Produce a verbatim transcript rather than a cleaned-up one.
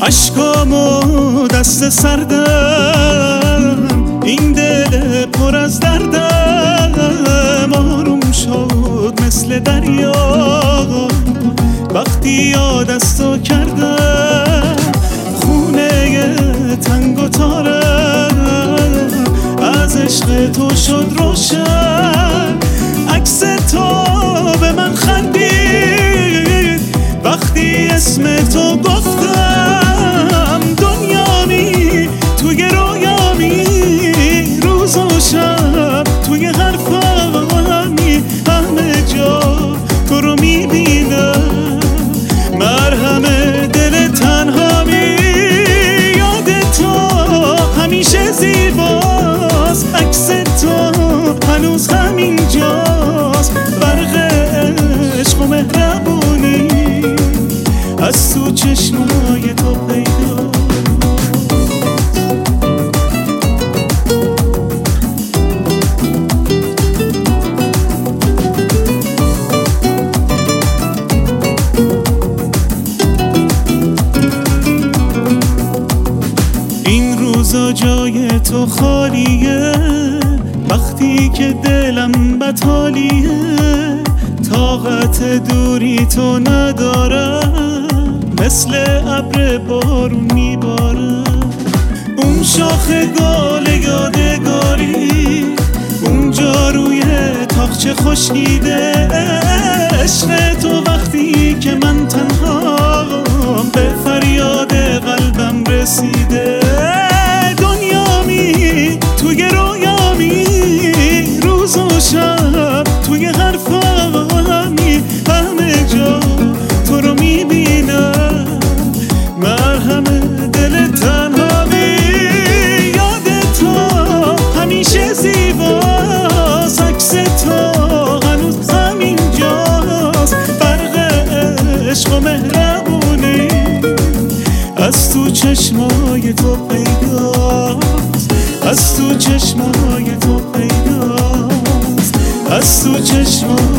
اشکامو دست سردم، این دل پر از دردم آروم شد مثل دریا وقتی یاد از تو کردم. خونه تنگ و تارم از عشق تو شد روشن، عکس تو به من خندید وقتی اسم تو گفتم. دنیامی توی رویامی، روز و شب توی حرفامی، همه جا تو رو میبینم. مرهم دل تنهامی، یاد تو همیشه زیباست، عکس تو هنوز همینجاست. برق عشق و مهربونی از تو چشمای تو پیدا. این روزا جای تو خالیه وقتی که دلم بطالیه. طاقت دوری تو ندارم، مثل ابر بارون میبارم. اون شاخ گل یادگاری اونجا روی تاقچه خشکیده، عشق تو وقتی که من تنهام به فریاد قلبم رسیده. دنیامی توی رویامی، روز و شب توی حرفامی، همه جا تو رو میبینم. مرهم دل تنهامی، یاد تو همیشه زیباست، عکس تو هنوز همینجاست. برق عشق و مهربونی از تو چشمای تو پیداست، از تو چشمای تو پیداست، از تو چشمای